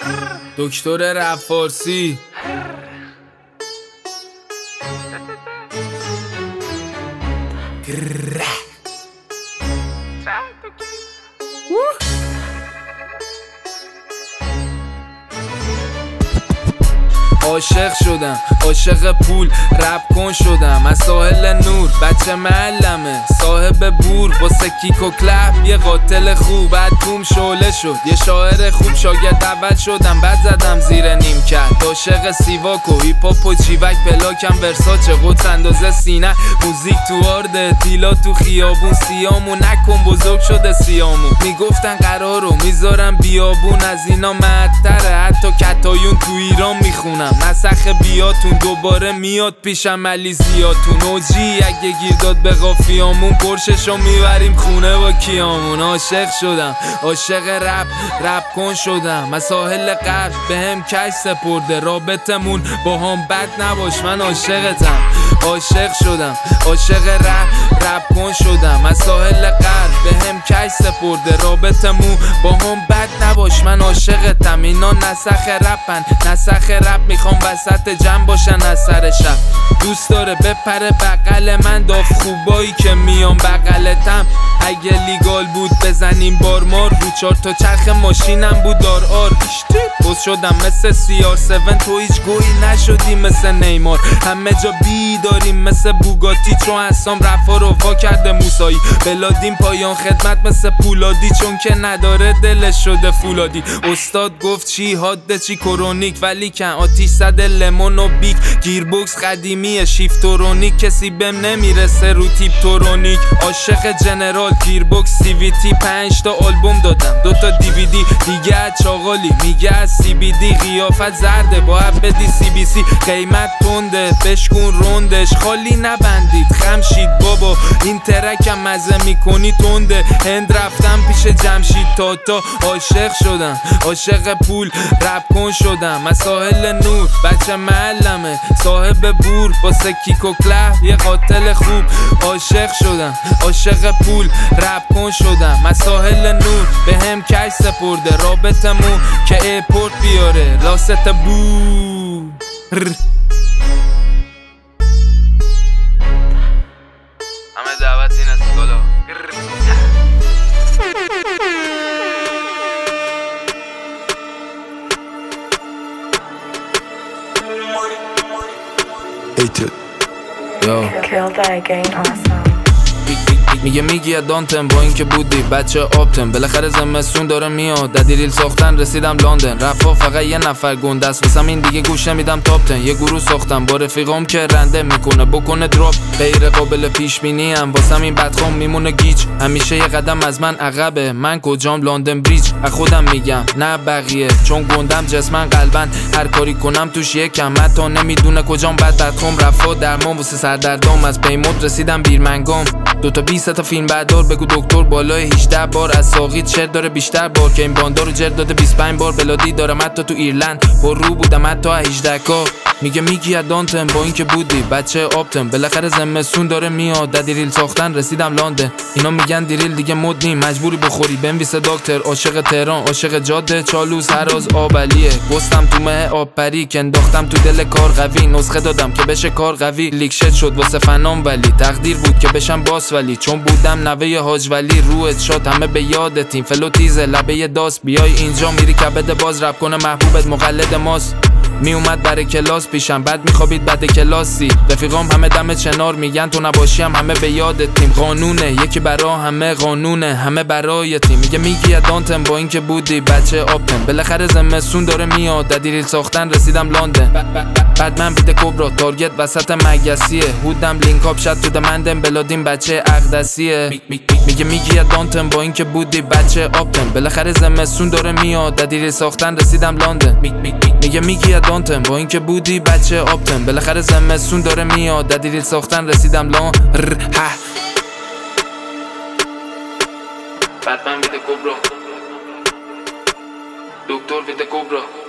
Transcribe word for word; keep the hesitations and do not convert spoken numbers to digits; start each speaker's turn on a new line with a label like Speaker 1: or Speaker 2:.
Speaker 1: دکتر رپ فارسی عاشق شدم، عاشق پول رپ کن شدم. از ساحل نور بچه معلمه صاحب بور، واسه کیک و کلپ یه قاتل خوب. بعد توم شعله شد یه شاعر خوب، شاگرد اول شدم بعد زدم زیر نیم کرد. عاشق سیواک و هیپ هاپ و چیوک، پلاکم ورساچه قدس اندازه سینه. موزیک تو آرده تیلا تو خیابون، سیامو نکن بزرگ شده سیامو. میگفتن قرارو میذارم بیابون، از اینا مردتره حتی کتایون تو ایران میخونم. نسخ بیاتون دوباره میاد پیشم علی زیاتون. اوجی اگه گیر داد به قافیامون، پرششو میبریم خونه با کیامون. عاشق شدم، عاشق رپ رپ کن شدم. از ساحل غرب به هم کش سپرده، رابطمون با هم بد نباش من عاشقتم. عاشق شدم، عاشق رپ رپ کن شدم. از ساحل غرب به هم کش سپرده، رابطمون با هم بد نباش من عاشقتم. اینا نسخ رپن، نسخ رپ میخوام وسط جمع باشن از سر شب. دوست داره بپره بغل من، داف خوبایی که میان بغلتم. اگه لیگال بود بزنیم بارمار، رو چار تا چرخ ماشینم بود دار آر. بوز شدم مثل سی آر هفت، تو هیچ گویی نشدی مثل نیمار. همه جا بی داریم مثل بوگاتی، چون حسام رفا رو وا کرده موسایی. بلادیم پایان خدمت مثل پولادی، چون که نداره دلش شده فولادی. استاد گفت چی حاده چی کرونیک، ولی کن آتیش زده لمون و بیک. گیربوکس قدیمیه شیفتورونیک، کسی بهم نمیرسه رو تیپ تورونیک. عاشق جنرال گیربوکس سی وی تی، پنج تا آلبوم دادم دوتا دی وی دی. دیگه از چاقالی میگه از سی بی دی، قیافت زرده باید بدی سی بی سی. قیمت تنده بشکون روندش، خالی نبندید خمشید بابا. این ترکم مزه میکنی تنده، هند رفتم پیش جمشید تاتا. عاشق شدم، عاشق پول رپ کن شدم. از ساحل نور بچه معلمه صاحب بور، واسه کیک و کلپ یه قاتل خوب. عاشق شدم، عاشق پول رپ کن شدم. از ساحل نور به هم کش سپرده، رابطمون که ایپورت بیاره راست بو. همه دعوت این اسکالا. میگه میگی ادانتم با این که بودی بچه آبتم. بالاخره زمستون داره میاد، ددیریل ساختن رسیدم لندن. رفا فقط یه نفر گنده است واسم، این دیگه گوش نمیدم تاپتن. یه گروه ساختم با رفیقام که رنده میکنه بکنه دراپ، غیر قابل پیش بینی ام. واسم این بدخوام میمونه گیج، همیشه یه قدم از من عقبه. من کجام لندن بریج، از خودم میگم نه بقیه، چون گندم جسمن قلبن. هر کاری کنم توش یکم، حتی نمیدونه کجام بد بدخوام. رفا درمان واسه سردردام، از پیمود رسیدم بیرمنگام. دوتا بیست تا فیلم بردار بگو دکتر بالای هجده بار. از ساقید شعر داره بیشتر بار، که این باندارو جر داده بیست و پنج بار. بلادی دارم حتی تو ایرلند، پر رو بودم حتی هجده کا. میگه میگی ادانتم با این که بودی بچه آبتم. بالاخره زمستون داره میاد، ددیریل ساختن رسیدم لندن. اینا میگن دیریل دیگه مد نیم، مجبوری بخوری بنویسه دکتر. عاشق تهران، عاشق جاده چالوس، هراز آبلیه. گستم تو مه آب پری که انداختم تو دل کار قوی. نسخه دادم که بشه کار قوی، لیکشت شد واسه فنام ولی تقدیر بود که بشم باس. ولی چون بودم نوه حاج ولی، روحت شاد همه به یادتیم. فلو تیزه لبه داست، بیای اینجا میری کبد باز. رپ کنه محبوبت مقلد ماست. می اومد برای کلاس پیشم، بعد میخوابید بعد کلاسی. رفیقام همه دم چنار میگن تو نباشی هم همه به یادتیم. قانونه یکی برا همه، قانونه همه برای تیم. میگه میگی ادانتم با این که بودی بچه آبتم. بالاخره زمستون داره میاد، ددیریل ساختن رسیدم لندن. بعد من بیده کبرا تارگت وسط مگسیه. هودم لینک اپ شد تو دمندم، بلادیم بچه اقدسیه. میگه میگی ادانتم با این که بودی بچه آبتم. بالاخره زمستون داره میاد، ددیریل ساختن رسیدم لندن. میگه میگی ادانتم با این که بودی بچه آبتم. بالاخره زمستون داره میاد، ددیریل ساختن رسیدم لندن. بعد من بیده کبرا دکتر بیده کبرا.